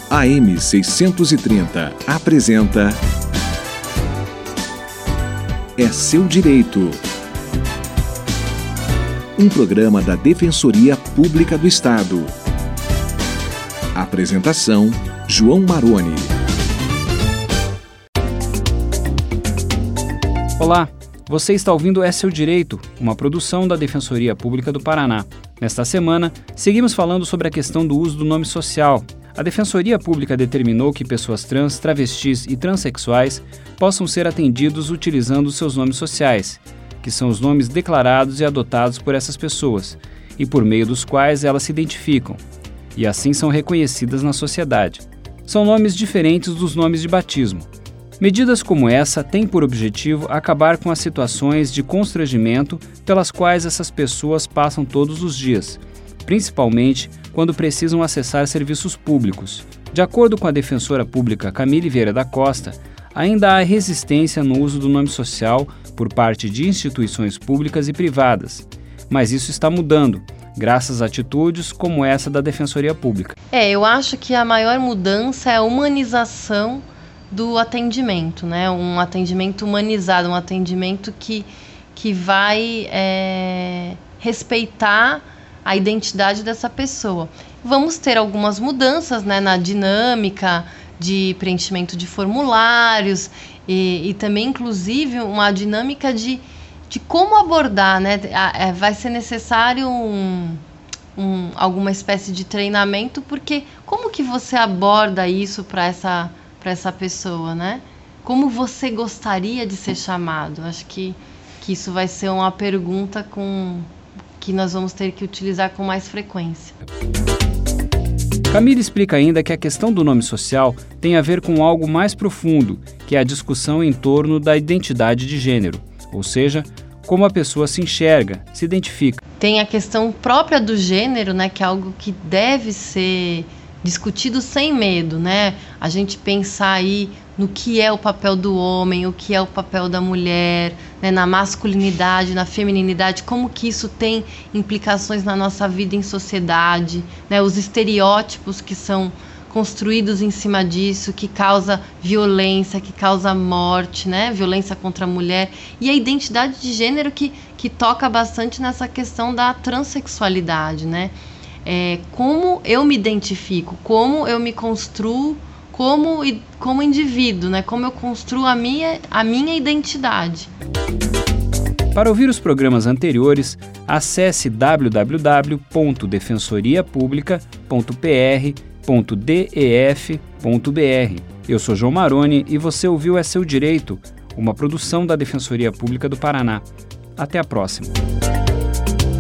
AM 630 apresenta É Seu Direito. Um programa da Defensoria Pública do Estado. Apresentação: João Maroni. Olá, você está ouvindo É Seu Direito, uma produção da Defensoria Pública do Paraná. Nesta semana, seguimos falando sobre a questão do uso do nome social. A Defensoria Pública determinou que pessoas trans, travestis e transexuais possam ser atendidos utilizando seus nomes sociais, que são os nomes declarados e adotados por essas pessoas, e por meio dos quais elas se identificam, e assim são reconhecidas na sociedade. São nomes diferentes dos nomes de batismo. Medidas como essa têm por objetivo acabar com as situações de constrangimento pelas quais essas pessoas passam todos os dias, principalmente quando precisam acessar serviços públicos. De acordo com a defensora pública Camille Vieira da Costa, ainda há resistência no uso do nome social por parte de instituições públicas e privadas, mas isso está mudando, graças a atitudes como essa da Defensoria Pública. Eu acho que a maior mudança é a humanização do atendimento, né? Um atendimento humanizado, um atendimento que vai respeitar a identidade dessa pessoa. Vamos ter algumas mudanças, né, na dinâmica de preenchimento de formulários e também, inclusive, uma dinâmica de como abordar, né? Vai ser necessário alguma espécie de treinamento, porque como que você aborda isso para essa pessoa, né? Como você gostaria de ser chamado? Acho que isso vai ser uma pergunta que nós vamos ter que utilizar com mais frequência. Camille explica ainda que a questão do nome social tem a ver com algo mais profundo, que é a discussão em torno da identidade de gênero, ou seja, como a pessoa se enxerga, se identifica. Tem a questão própria do gênero, né, que é algo que deve ser discutido sem medo, né? A gente pensar aí no que é o papel do homem, o que é o papel da mulher, né? Na masculinidade, na feminilidade, como que isso tem implicações na nossa vida em sociedade, né? Os estereótipos que são construídos em cima disso, que causa violência, que causa morte, né? Violência contra a mulher. E a identidade de gênero que toca bastante nessa questão da transexualidade, né? Como eu me identifico, como eu me construo como indivíduo, né? Como eu construo a minha identidade. Para ouvir os programas anteriores, acesse www.defensoriapublica.pr.def.br. Eu sou João Maroni e você ouviu É Seu Direito, uma produção da Defensoria Pública do Paraná. Até a próxima.